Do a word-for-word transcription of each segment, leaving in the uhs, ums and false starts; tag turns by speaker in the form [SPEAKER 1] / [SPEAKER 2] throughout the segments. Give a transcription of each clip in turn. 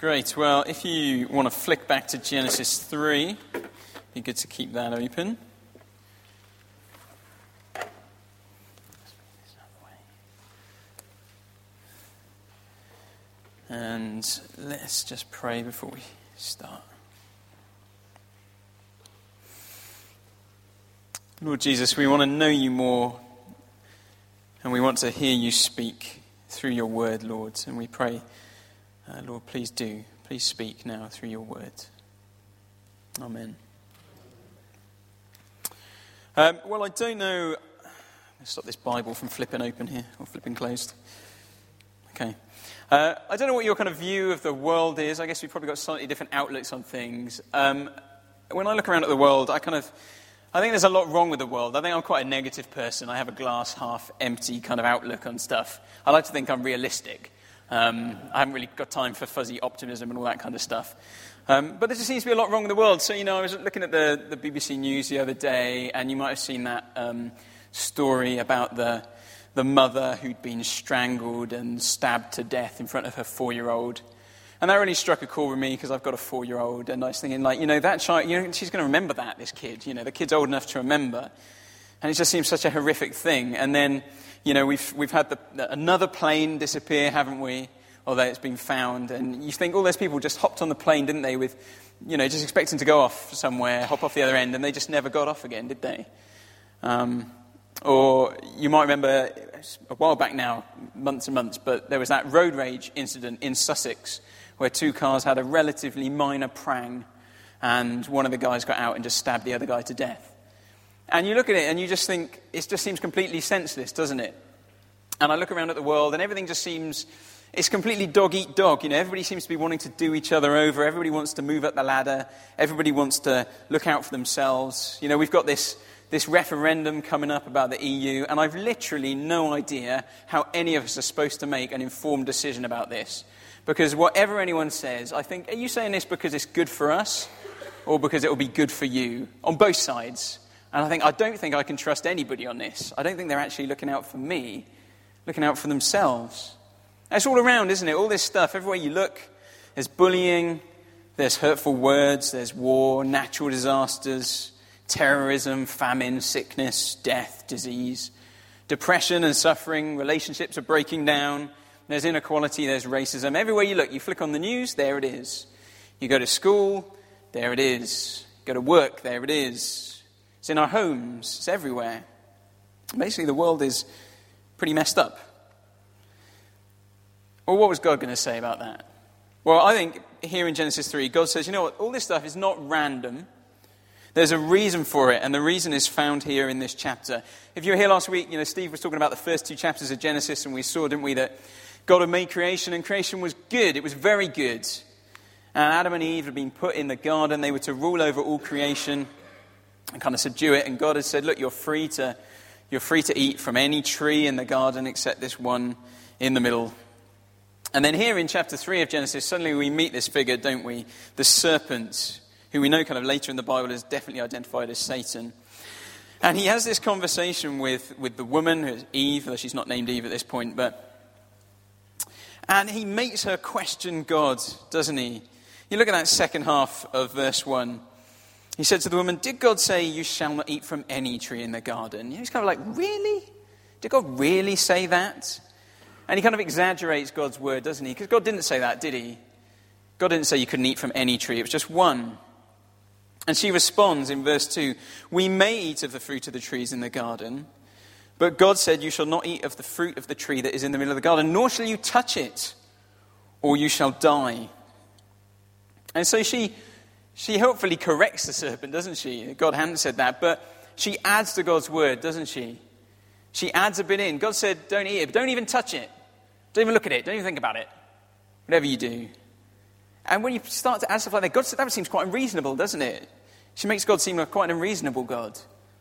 [SPEAKER 1] Great. Well, if you want to flick back to Genesis three, it'd be good to keep that open. And let's just pray before we start. Lord Jesus, we want to know you more, and we want to hear you speak through your word, Lord. And we pray, uh, Lord, please do. Please speak now through your word. Amen. Um, well, I don't know. Let's stop this Bible from flipping open here, or flipping closed. Okay. Uh, I don't know what your kind of view of the world is. I guess we've probably got slightly different outlooks on things. Um, when I look around at the world, I kind of, I think there's a lot wrong with the world. I think I'm quite a negative person. I have a glass half empty kind of outlook on stuff. I like to think I'm realistic. Um, I haven't really got time for fuzzy optimism and all that kind of stuff. Um, but there just seems to be a lot wrong with the world. So, you know, I was looking at the, the B B C News the other day, and you might have seen that um, story about the the mother who'd been strangled and stabbed to death in front of her four-year-old. And that really struck a chord with me because I've got a four-year-old, and I was thinking, like, you know, that child, you know, she's going to remember that, this kid. You know, the kid's old enough to remember. And it just seems such a horrific thing. And then, you know, we've we've had the, another plane disappear, haven't we? Although it's been found. And you think all those people just hopped on the plane, didn't they, with, you know, just expecting to go off somewhere, hop off the other end, and they just never got off again, did they? Um, or you might remember a while back now, months and months, but there was that road rage incident in Sussex where two cars had a relatively minor prang and one of the guys got out and just stabbed the other guy to death. And you look at it and you just think, it just seems completely senseless, doesn't it? And I look around at the world and everything just seems, it's completely dog-eat-dog. You know, everybody seems to be wanting to do each other over. Everybody wants to move up the ladder. Everybody wants to look out for themselves. You know, we've got this, this referendum coming up about the E U, and I've literally no idea how any of us are supposed to make an informed decision about this. Because whatever anyone says, I think, are you saying this because it's good for us or because it will be good for you? On both sides. And I think, I don't think I can trust anybody on this. I don't think they're actually looking out for me, looking out for themselves. And it's all around, isn't it? All this stuff, everywhere you look, there's bullying, there's hurtful words, there's war, natural disasters, terrorism, famine, sickness, death, disease, depression and suffering, relationships are breaking down, there's inequality, there's racism. Everywhere you look, you flick on the news, there it is. You go to school, there it is. You go to work, there it is. It's in our homes. It's everywhere. Basically, the world is pretty messed up. Well, what was God going to say about that? Well, I think here in Genesis three, God says, you know what, all this stuff is not random. There's a reason for it, and the reason is found here in this chapter. If you were here last week, you know, Steve was talking about the first two chapters of Genesis, and we saw, didn't we, that God had made creation, and creation was good. It was very good. And Adam and Eve had been put in the garden. They were to rule over all creation and kind of subdue it. And God had said, look, you're free to you're free to eat from any tree in the garden except this one in the middle. And then here in chapter three of Genesis, suddenly we meet this figure, don't we? The serpent, who we know kind of later in the Bible is definitely identified as Satan. And he has this conversation with, with the woman, who's Eve, though she's not named Eve at this point, but and he makes her question God, doesn't he? You look at that second half of verse one. He said to the woman, did God say you shall not eat from any tree in the garden? He's kind of like, really? Did God really say that? And he kind of exaggerates God's word, doesn't he? Because God didn't say that, did he? God didn't say you couldn't eat from any tree. It was just one. And she responds in verse two, we may eat of the fruit of the trees in the garden, but God said you shall not eat of the fruit of the tree that is in the middle of the garden, nor shall you touch it, or you shall die. And so she... She hopefully corrects the serpent, doesn't she? God hadn't said that, but she adds to God's word, doesn't she? She adds a bit in. God said, don't eat it, but don't even touch it. Don't even look at it. Don't even think about it. Whatever you do. And when you start to add stuff like that, God said, that seems quite unreasonable, doesn't it? She makes God seem like quite an unreasonable God.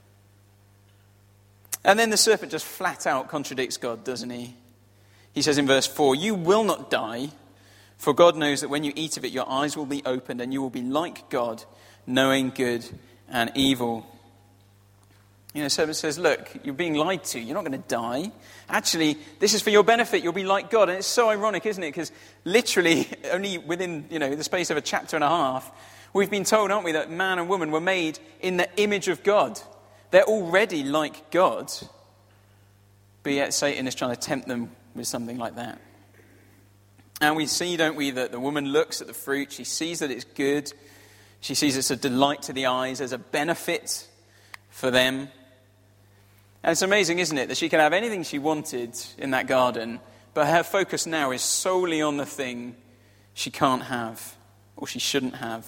[SPEAKER 1] And then the serpent just flat out contradicts God, doesn't he? He says in verse four, you will not die. For God knows that when you eat of it, your eyes will be opened and you will be like God, knowing good and evil. You know, serpent says, look, you're being lied to. You're not going to die. Actually, this is for your benefit. You'll be like God. And it's so ironic, isn't it? Because literally, only within, you know, the space of a chapter and a half, we've been told, aren't we, that man and woman were made in the image of God. They're already like God. But yet Satan is trying to tempt them with something like that. And we see, don't we, that the woman looks at the fruit. She sees that it's good. She sees it's a delight to the eyes. There's a benefit for them. And it's amazing, isn't it, that she can have anything she wanted in that garden, but her focus now is solely on the thing she can't have, or she shouldn't have.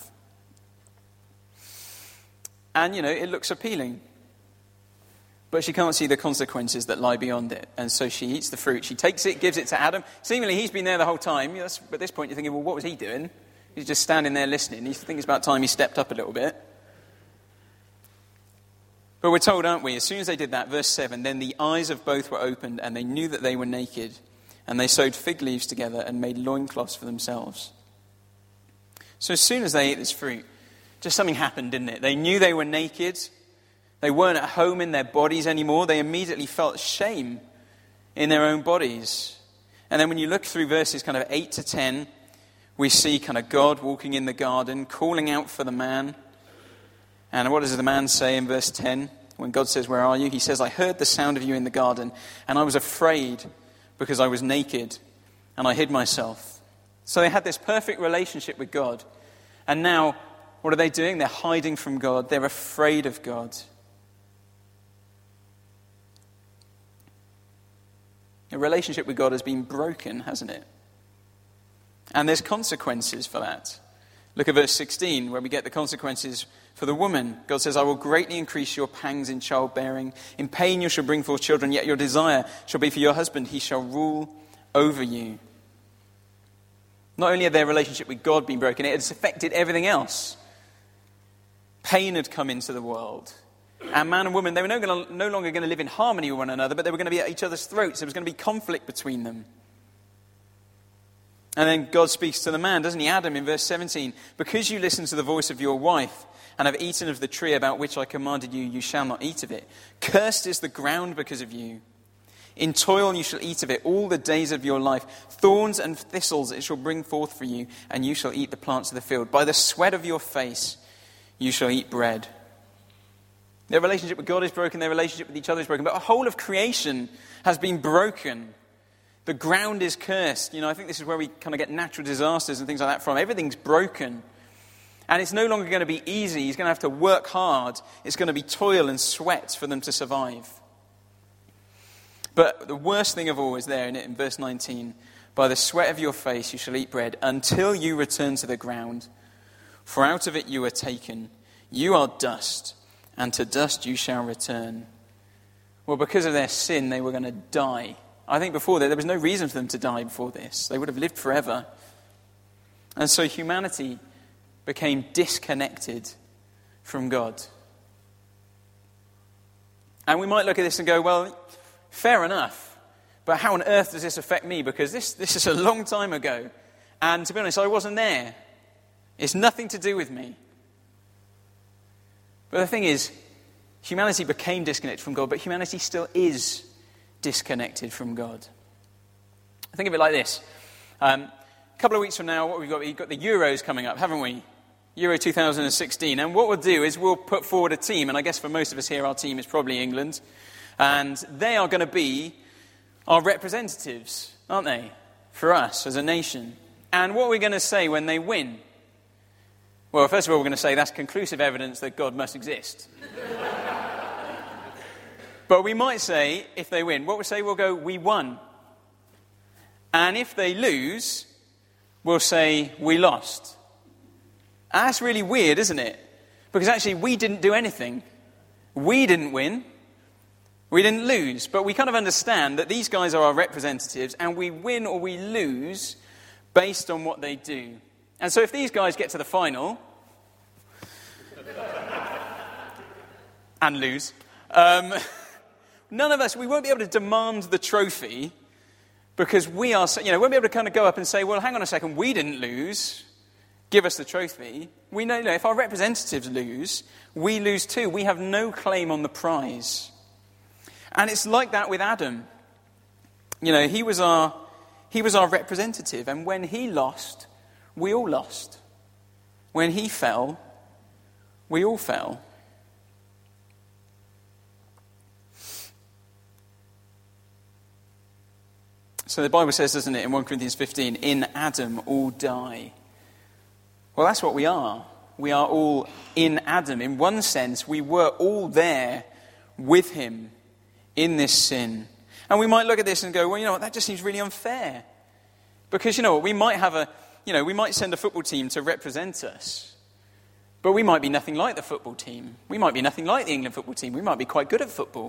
[SPEAKER 1] And, you know, it looks appealing. But she can't see the consequences that lie beyond it. And so she eats the fruit. She takes it, gives it to Adam. Seemingly, he's been there the whole time. At this point, you're thinking, well, what was he doing? He's just standing there listening. You think it's about time he stepped up a little bit. But we're told, aren't we, as soon as they did that, verse seven, then the eyes of both were opened, and they knew that they were naked, and they sewed fig leaves together and made loincloths for themselves. So as soon as they ate this fruit, just something happened, didn't it? They knew they were naked. They weren't at home in their bodies anymore. They immediately felt shame in their own bodies. And then when you look through verses kind of eight to ten, we see kind of God walking in the garden, calling out for the man. And what does the man say in verse ten? When God says, where are you? He says, I heard the sound of you in the garden, and I was afraid because I was naked, and I hid myself. So they had this perfect relationship with God. And now, what are they doing? They're hiding from God. They're afraid of God. The relationship with God has been broken, hasn't it? And there's consequences for that. Look at verse sixteen, where we get the consequences for the woman. God says, I will greatly increase your pangs in childbearing. In pain you shall bring forth children, yet your desire shall be for your husband. He shall rule over you. Not only had their relationship with God been broken, it has affected everything else. Pain had come into the world. And man and woman, they were no, gonna, no longer going to live in harmony with one another, but they were going to be at each other's throats. There was going to be conflict between them. And then God speaks to the man, doesn't he? Adam, in verse seventeen, because you listened to the voice of your wife and have eaten of the tree about which I commanded you, you shall not eat of it. Cursed is the ground because of you. In toil you shall eat of it all the days of your life. Thorns and thistles it shall bring forth for you, and you shall eat the plants of the field. By the sweat of your face you shall eat bread. Their relationship with God is broken, their relationship with each other is broken, but the whole of creation has been broken. The ground is cursed. You know, I think this is where we kind of get natural disasters and things like that from. Everything's broken. And it's no longer going to be easy. He's going to have to work hard. It's going to be toil and sweat for them to survive. But the worst thing of all is there in it in verse nineteen. By the sweat of your face you shall eat bread until you return to the ground. For out of it you were taken. You are dust, and to dust you shall return. Well, because of their sin, they were going to die. I think before that, there was no reason for them to die before this. They would have lived forever. And so humanity became disconnected from God. And we might look at this and go, well, fair enough. But how on earth does this affect me? Because this, this is a long time ago. And to be honest, I wasn't there. It's nothing to do with me. But the thing is, humanity became disconnected from God, but humanity still is disconnected from God. Think of it like this. Um, a couple of weeks from now, what we've got, we've got the Euros coming up, haven't we? Euro two thousand sixteen. And what we'll do is we'll put forward a team, and I guess for most of us here, our team is probably England. And they are going to be our representatives, aren't they? For us as a nation. And what are we going to say when they win? Well, first of all, we're going to say that's conclusive evidence that God must exist. But we might say, if they win, what we'll say, we'll go, we won. And if they lose, we'll say, we lost. And that's really weird, isn't it? Because actually, we didn't do anything. We didn't win. We didn't lose. But we kind of understand that these guys are our representatives, and we win or we lose based on what they do. And so if these guys get to the final and lose, um, none of us, we won't be able to demand the trophy because we are, you know, we won't be able to kind of go up and say, well, hang on a second, we didn't lose. give us the trophy, we know, you know if our representatives lose, we lose too. We have no claim on the prize. And it's like that with Adam. You know, he was our he was our representative, and when he lost, we all lost. When he fell, we all fell. So the Bible says, doesn't it, in First Corinthians fifteen, in Adam all die. Well, that's what we are. We are all in Adam. In one sense, we were all there with him in this sin. And we might look at this and go, well, you know what, that just seems really unfair. Because, you know what, we might have a, you know, we might send a football team to represent us. But we might be nothing like the football team. We might be nothing like the England football team. We might be quite good at football.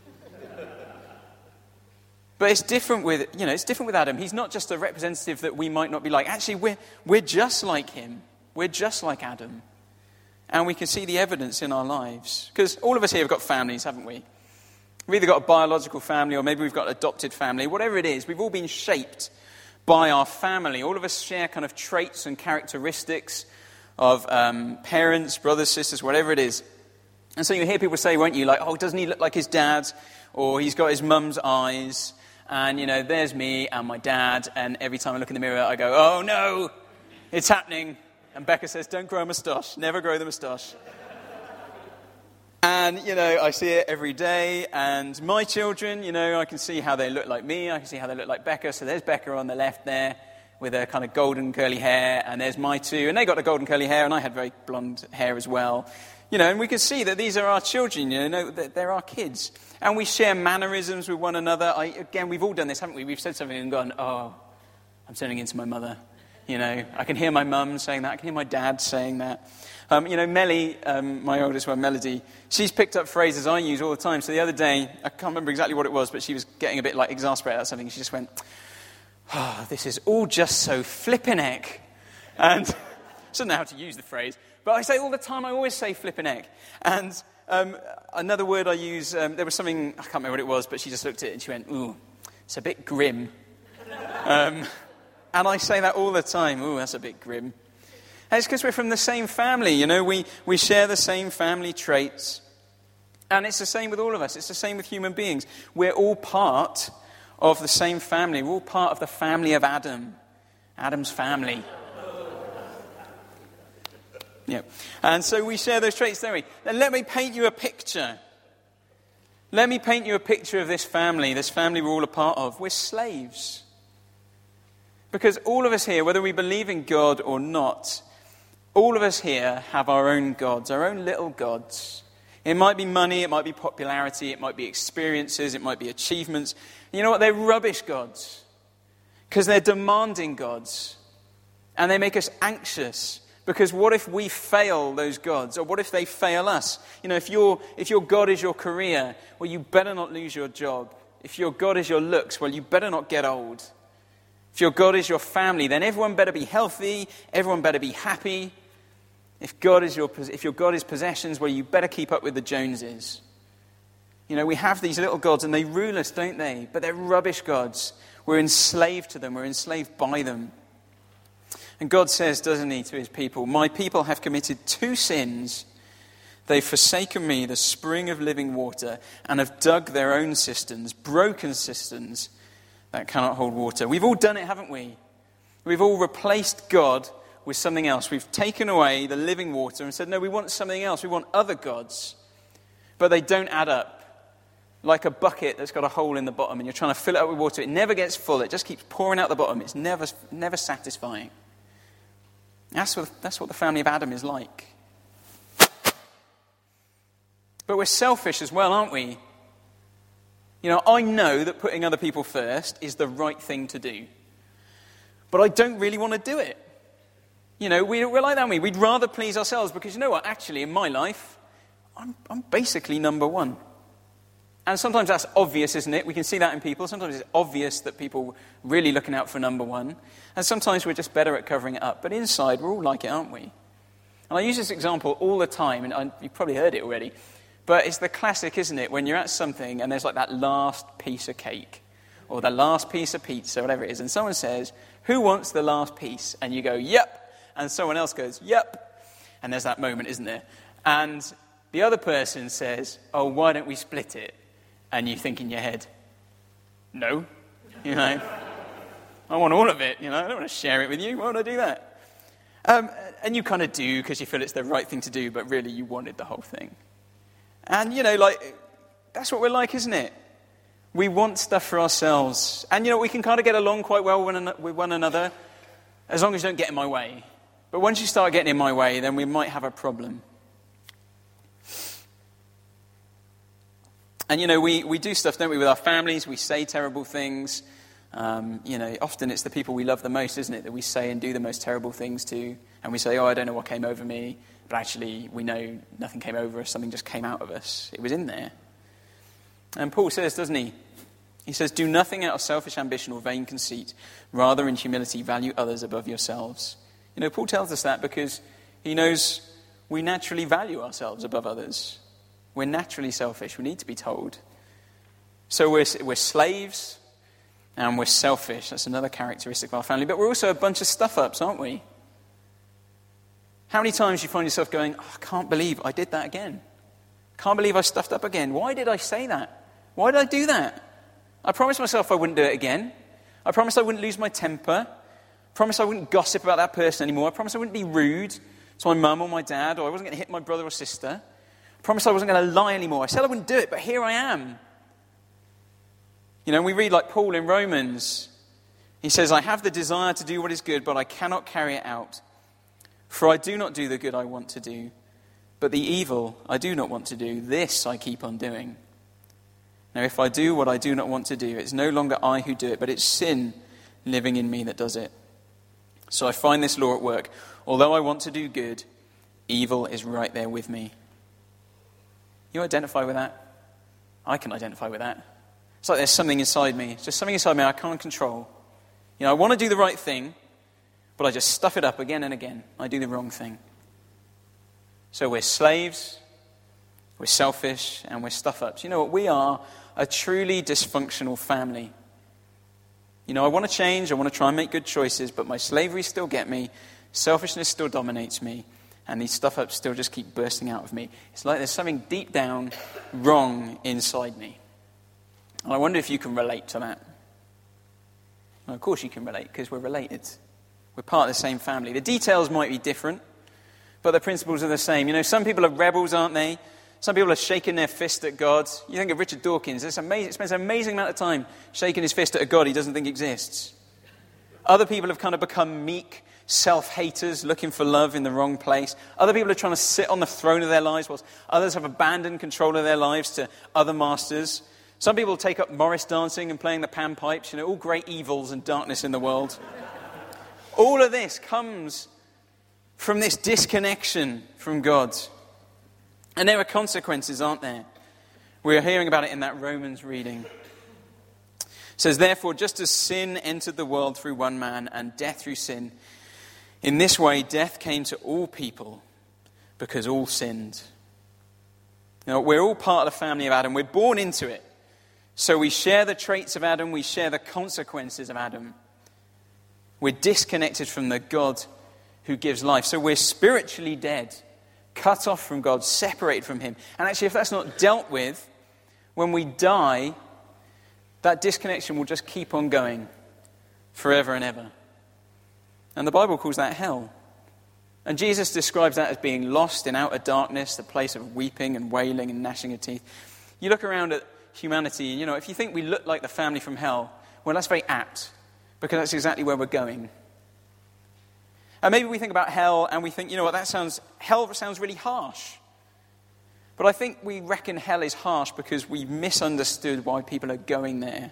[SPEAKER 1] But it's different with, you know, it's different with Adam. He's not just a representative that we might not be like. Actually, we're, we're just like him. We're just like Adam. And we can see the evidence in our lives. Because all of us here have got families, haven't we? We've either got a biological family or maybe we've got an adopted family. Whatever it is, we've all been shaped by our family. All of us share kind of traits and characteristics of um, parents, brothers, sisters, whatever it is. And so you hear people say, won't you, like, oh, doesn't he look like his dad? Or he's got his mum's eyes. And, you know, there's me and my dad. And every time I look in the mirror, I go, oh, no, it's happening. And Becca says, don't grow a moustache. Never grow the moustache. And, you know, I see it every day. And my children, you know, I can see how they look like me. I can see how they look like Becca. So there's Becca on the left there with her kind of golden curly hair. And there's my two. And they got the golden curly hair. And I had very blonde hair as well. You know, and we can see that these are our children, you know, they're our kids. And we share mannerisms with one another. I, again, we've all done this, haven't we? We've said something and gone, oh, I'm turning into my mother. You know, I can hear my mum saying that. I can hear my dad saying that. Um, you know, Melly, um, my oldest one, Melody, she's picked up phrases I use all the time. So the other day, I can't remember exactly what it was, but she was getting a bit like exasperated at something. She just went, oh, this is all just so flippin' heck. And I don't know how to use the phrase. But I say all the time, I always say flippin' heck. And um, another word I use, um, there was something, I can't remember what it was, but she just looked at it and she went, ooh, it's a bit grim. um, and I say that all the time, ooh, that's a bit grim. And it's because we're from the same family, you know, we, we share the same family traits. And it's the same with all of us, it's the same with human beings. We're all part of the same family, we're all part of the family of Adam, Adam's family. Yeah. And so we share those traits, don't we? Now let me paint you a picture. Let me paint you a picture of this family, this family we're all a part of. We're slaves. Because all of us here, whether we believe in God or not, all of us here have our own gods, our own little gods. It might be money, it might be popularity, it might be experiences, it might be achievements. And you know what? They're rubbish gods. Because they're demanding gods. And they make us anxious. Because what if we fail those gods? Or what if they fail us? You know, if your if your God is your career, well, you better not lose your job. If your God is your looks, well, you better not get old. If your God is your family, then everyone better be healthy. Everyone better be happy. If God is your if your God is possessions, well, you better keep up with the Joneses. You know, we have these little gods and they rule us, don't they? But they're rubbish gods. We're enslaved to them. We're enslaved by them. And God says, doesn't he, to his people, my people have committed two sins. They've forsaken me, the spring of living water, and have dug their own cisterns, broken cisterns that cannot hold water. We've all done it, haven't we? We've all replaced God with something else. We've taken away the living water and said, no, we want something else. We want other gods. But they don't add up. Like a bucket that's got a hole in the bottom and you're trying to fill it up with water. It never gets full. It just keeps pouring out the bottom. It's never, never satisfying. That's what, that's what the family of Adam is like. But we're selfish as well, aren't we? You know, I know that putting other people first is the right thing to do. But I don't really want to do it. You know, we, we're like that, aren't we? We'd rather please ourselves because, you know what, actually, in my life, I'm, I'm basically number one. And sometimes that's obvious, isn't it? We can see that in people. Sometimes it's obvious that people are really looking out for number one. And sometimes we're just better at covering it up. But inside, we're all like it, aren't we? And I use this example all the time, and I, you've probably heard it already. But it's the classic, isn't it? When you're at something and there's like that last piece of cake or the last piece of pizza, whatever it is, and someone says, who wants the last piece? And you go, yep. And someone else goes, yep. And there's that moment, isn't there? And the other person says, oh, why don't we split it? And you think in your head, no, you know, I want all of it, you know, I don't want to share it with you. Why would I do that? Um, and you kind of do because you feel it's the right thing to do, but really you wanted the whole thing. And, you know, like, that's what we're like, isn't it? We want stuff for ourselves. And, you know, we can kind of get along quite well with one another as long as you don't get in my way. But once you start getting in my way, then we might have a problem. And, you know, we, we do stuff, don't we, with our families. We say terrible things. Um, you know, often it's the people we love the most, isn't it, that we say and do the most terrible things to. And we say, oh, I don't know what came over me. But actually, we know nothing came over us. Something just came out of us. It was in there. And Paul says, doesn't he? He says, do nothing out of selfish ambition or vain conceit. Rather, in humility, value others above yourselves. You know, Paul tells us that because he knows we naturally value ourselves above others. We're naturally selfish. We need to be told. So we're, we're slaves and we're selfish. That's another characteristic of our family. But we're also a bunch of stuff-ups, aren't we? How many times do you find yourself going, oh, I can't believe I did that again. Can't believe I stuffed up again. Why did I say that? Why did I do that? I promised myself I wouldn't do it again. I promised I wouldn't lose my temper. I promised I wouldn't gossip about that person anymore. I promised I wouldn't be rude to my mum or my dad, or I wasn't going to hit my brother or sister. I promised I wasn't going to lie anymore. I said I wouldn't do it, but here I am. You know, we read like Paul in Romans. He says, I have the desire to do what is good, but I cannot carry it out. For I do not do the good I want to do, but the evil I do not want to do, this I keep on doing. Now, if I do what I do not want to do, it's no longer I who do it, but it's sin living in me that does it. So I find this law at work. Although I want to do good, evil is right there with me. You identify with that? I can identify with that. It's like there's something inside me. It's just something inside me I can't control. You know, I want to do the right thing, but I just stuff it up again and again. I do the wrong thing. So we're slaves, we're selfish, and we're stuff-ups. You know what? We are a truly dysfunctional family. You know, I want to change, I want to try and make good choices, but my slavery still get me, selfishness still dominates me, and these stuff-ups still just keep bursting out of me. It's like there's something deep down wrong inside me. And I wonder if you can relate to that. Well, of course you can relate, because we're related. We're part of the same family. The details might be different, but the principles are the same. You know, some people are rebels, aren't they? Some people are shaking their fist at God. You think of Richard Dawkins. It's amazing, spends an amazing amount of time shaking his fist at a God he doesn't think exists. Other people have kind of become meek, self-haters, looking for love in the wrong place. Other people are trying to sit on the throne of their lives, whilst others have abandoned control of their lives to other masters. Some people take up Morris dancing and playing the panpipes. You know, all great evils and darkness in the world. All of this comes from this disconnection from God. And there are consequences, aren't there? We're hearing about it in that Romans reading. It says, therefore, just as sin entered the world through one man and death through sin, in this way death came to all people because all sinned. Now, we're all part of the family of Adam. We're born into it. So we share the traits of Adam. We share the consequences of Adam. We're disconnected from the God who gives life. So we're spiritually dead, cut off from God, separated from him. And actually, if that's not dealt with, when we die, that disconnection will just keep on going forever and ever. And the Bible calls that hell. And Jesus describes that as being lost in outer darkness, the place of weeping and wailing and gnashing of teeth. You look around at humanity, and you know, if you think we look like the family from hell, well, that's very apt, because that's exactly where we're going. And maybe we think about hell and we think, you know what, that sounds, hell sounds really harsh. But I think we reckon hell is harsh because we misunderstood why people are going there.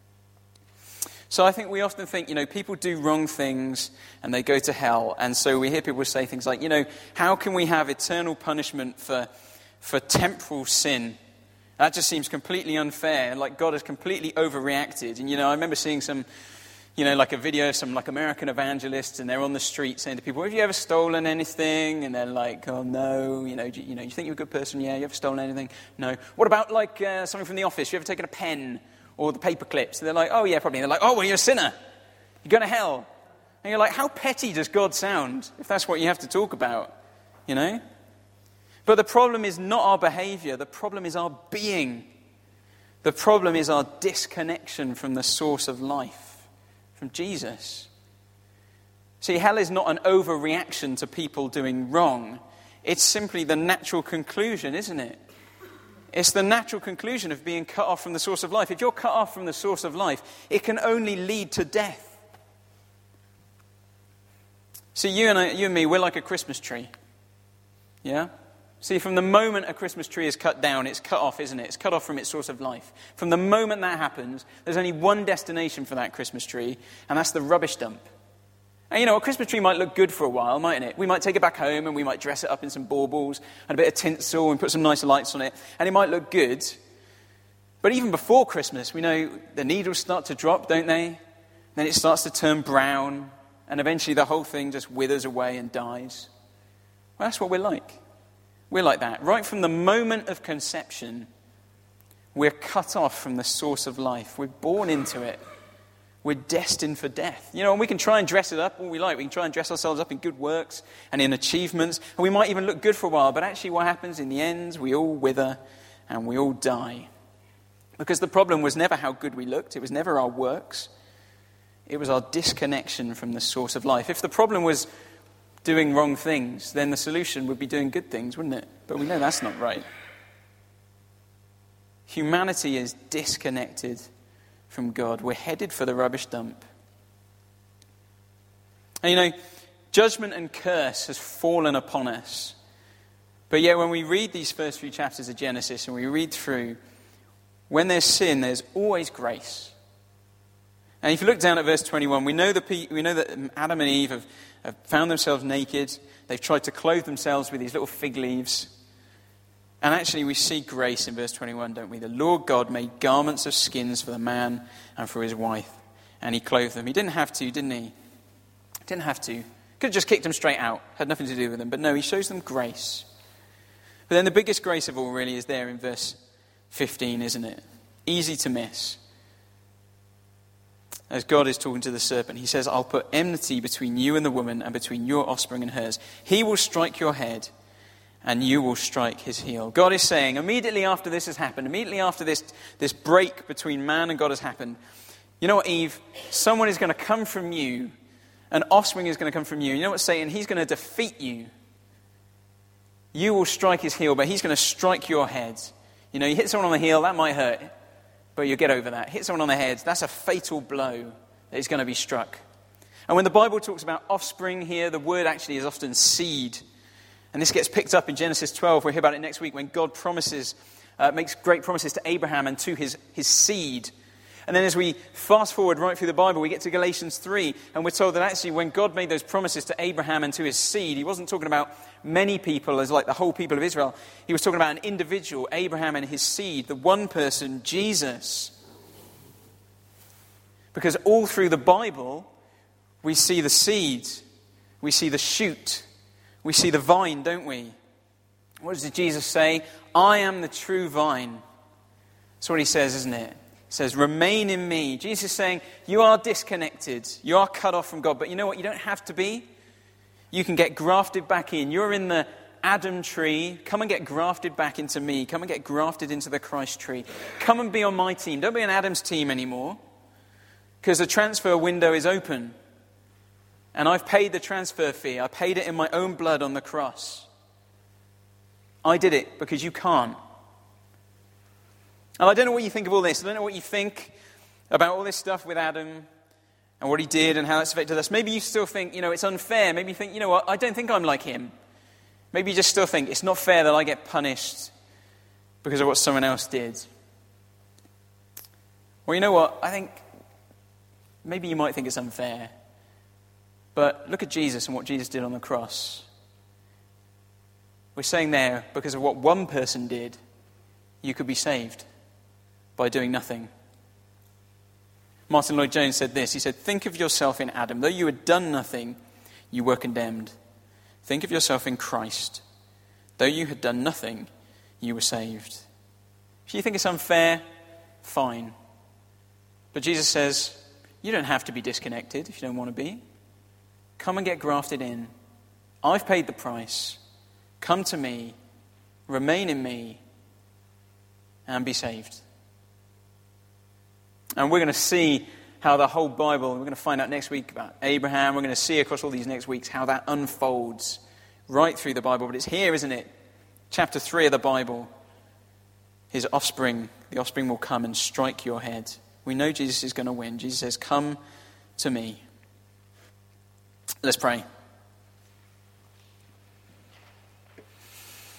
[SPEAKER 1] So I think we often think, you know, people do wrong things and they go to hell. And so we hear people say things like, you know, how can we have eternal punishment for, for temporal sin? That just seems completely unfair. Like God has completely overreacted. And, you know, I remember seeing some, you know, like a video of some like American evangelists, and they're on the street saying to people, have you ever stolen anything? And they're like, oh no, you know, do, you know, you think you're a good person? Yeah, you ever stolen anything? No. What about like uh, something from the office? You ever taken a pen or the paper clips? And they're like, oh yeah, probably. And they're like, oh, well, you're a sinner. You're going to hell. And And you're like, how petty does God sound if that's what you have to talk about, you know? But the problem is not our behavior. The problem is our being. The problem is our disconnection from the source of life, from Jesus. See, hell is not an overreaction to people doing wrong. It's simply the natural conclusion, isn't it? It's the natural conclusion of being cut off from the source of life. If you're cut off from the source of life, it can only lead to death. See, you and, I, you and me, we're like a Christmas tree. Yeah? See, from the moment a Christmas tree is cut down, it's cut off, isn't it? It's cut off from its source of life. From the moment that happens, there's only one destination for that Christmas tree, and that's the rubbish dump. And you know, a Christmas tree might look good for a while, mightn't it? We might take it back home and we might dress it up in some baubles and a bit of tinsel and put some nice lights on it, and it might look good. But even before Christmas, we know the needles start to drop, don't they? Then it starts to turn brown, and eventually the whole thing just withers away and dies. Well, that's what we're like. We're like that. Right from the moment of conception, we're cut off from the source of life. We're born into it. We're destined for death. You know, and we can try and dress it up all we like. We can try and dress ourselves up in good works and in achievements, and we might even look good for a while, but actually what happens in the end, we all wither and we all die. Because the problem was never how good we looked. It was never our works. It was our disconnection from the source of life. If the problem was doing wrong things, then the solution would be doing good things, wouldn't it? But we know that's not right. Humanity is disconnected from God. We're headed for the rubbish dump. And you know, judgment and curse has fallen upon us. But yet when we read these first few chapters of Genesis and we read through, when there's sin, there's always grace. And if you look down at verse twenty-one, we know, the, we know that Adam and Eve have, have found themselves naked. They've tried to clothe themselves with these little fig leaves. And actually we see grace in verse twenty-one, don't we? The Lord God made garments of skins for the man and for his wife, and he clothed them. He didn't have to, didn't he? Didn't have to. Could have just kicked them straight out. Had nothing to do with them. But no, he shows them grace. But then the biggest grace of all really is there in verse fifteen, isn't it? Easy to miss. As God is talking to the serpent, he says, I'll put enmity between you and the woman and between your offspring and hers. He will strike your head and you will strike his heel. God is saying, immediately after this has happened, immediately after this, this break between man and God has happened, you know what, Eve? Someone is going to come from you. An offspring is going to come from you. You know what, Satan? He's going to defeat you. You will strike his heel, but he's going to strike your head. You know, you hit someone on the heel, that might hurt, but you'll get over that. Hit someone on the head, that's a fatal blow that is going to be struck. And when the Bible talks about offspring here, the word actually is often seed. And this gets picked up in Genesis twelve. We'll hear about it next week when God promises, uh, makes great promises to Abraham and to his, his seed. And then as we fast forward right through the Bible, we get to Galatians three, and we're told that actually when God made those promises to Abraham and to his seed, he wasn't talking about many people as like the whole people of Israel. He was talking about an individual, Abraham and his seed, the one person, Jesus. Because all through the Bible, we see the seed, we see the shoot, we see the vine, don't we? What does Jesus say? I am the true vine. That's what he says, isn't it? He says, remain in me. Jesus is saying, you are disconnected. You are cut off from God. But you know what? You don't have to be. You can get grafted back in. You're in the Adam tree. Come and get grafted back into me. Come and get grafted into the Christ tree. Come and be on my team. Don't be on Adam's team anymore. Because the transfer window is open. And I've paid the transfer fee. I paid it in my own blood on the cross. I did it because you can't. And I don't know what you think of all this. I don't know what you think about all this stuff with Adam and what he did and how that's affected us. Maybe you still think, you know, it's unfair. Maybe you think, you know what, I don't think I'm like him. Maybe you just still think it's not fair that I get punished because of what someone else did. Well, you know what, I think maybe you might think it's unfair. But look at Jesus and what Jesus did on the cross. We're saying there, because of what one person did, you could be saved by doing nothing. Martin Lloyd-Jones said this. He said, think of yourself in Adam. Though you had done nothing, you were condemned. Think of yourself in Christ. Though you had done nothing, you were saved. If you think it's unfair, fine. But Jesus says, you don't have to be disconnected if you don't want to be. Come and get grafted in. I've paid the price. Come to me, remain in me, and be saved. And we're going to see how the whole Bible, we're going to find out next week about Abraham, we're going to see across all these next weeks how that unfolds right through the Bible. But it's here, isn't it? Chapter three of the Bible. His offspring, the offspring will come and strike your head. We know Jesus is going to win. Jesus says, come to me. Let's pray.